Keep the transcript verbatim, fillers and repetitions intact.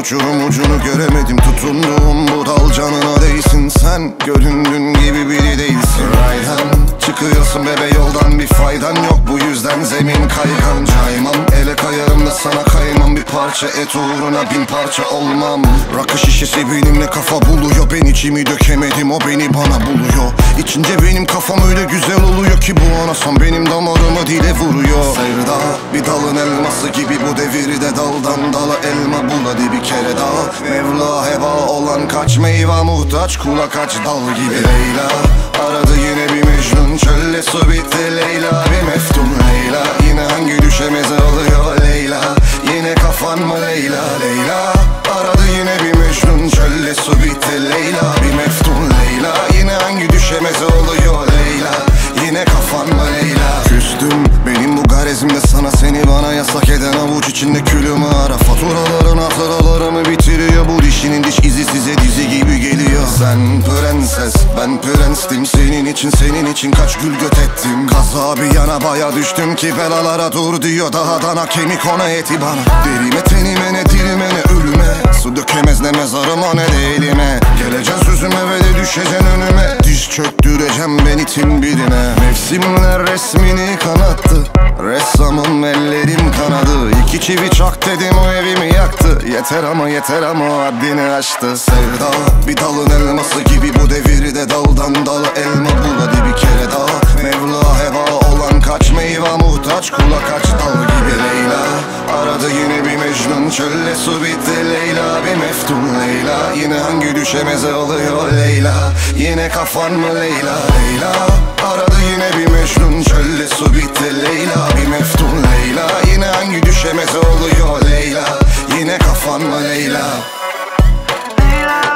uçurum ucunu göremedim. Tutunduğum bu dal canına değsin. Sen göründüğün gibi biri değilsin. Rayhan çıkıyorsun bebe yoldan, bir faydan yok, bu yüzden zemin kaygan. Caymam ele kayarım da sana kaymam, bir parça et uğruna bin parça olmam. Rakı şişesi benimle kafa buluyor, ben içimi dökemedim, o beni bana buluyor. İçince benim kafam öyle güzel oluyor ki bu anasam benim damarımı dile vuruyor. Sevda bir dalın elması gibi, bu devirde daldan dala elma bul hadi bir kere daha. Mevla heba olan kaç meyve muhtaç kula, kaç dal gibi. Leyla aradı yine bir Mecnun, çölle su bitti Leyla, bir meftun Leyla. Yine hangi düşemeze oluyor Leyla, yine kafan mı Leyla? Leyla aradı yine bir Mecnun, çölle su bitti Leyla, bir meftun Leyla. Yine hangi düşemeze oluyor Leyla, yine kafan mı Leyla? Küstüm benim bu garezimde sana, seni bana yasak eden avuç içinde külümü ara. Faturaların hatıralarımı bitiriyor, bu dişinin diş izi size dizi gibi geliyor. Sen prenses ben prenstim, senin için senin için kaç gül göt ettim. Kaza bir yana baya düştüm ki belalara dur diyor, daha dana kemik ona eti bana. Derime tenime ne dirime ne ölüme, su dökemez ne mezarıma ne de elime. Geleceksin sözüme ve de düşeceksin önüme, diz çöktüreceğim ben itin birine. Mevsimler resmini kanattı, ressamım ellerim kanadı. İki çivi çak dedim o evimi yaktı, yeter ama yeter ama o haddini aştı. Sevda bir dalın elması gibi, bu devirde daldan dala elma bul hadi bir kere daha. Mevla heba olan kaç meyve muhtaç kula, kaç dal gibi. Leyla aradı yine bir Mecnun, çölle su bitti Leyla, bir meftun Leyla. Yine hangi düşemeze oluyor Leyla, yine kafan mı Leyla? Leyla aradı yine bir Mecnun, çölle su bitti Leyla, bir meftun Leyla. Yine hangi düşemeze oluyor Leyla, yine kafan mı Leyla? Leyla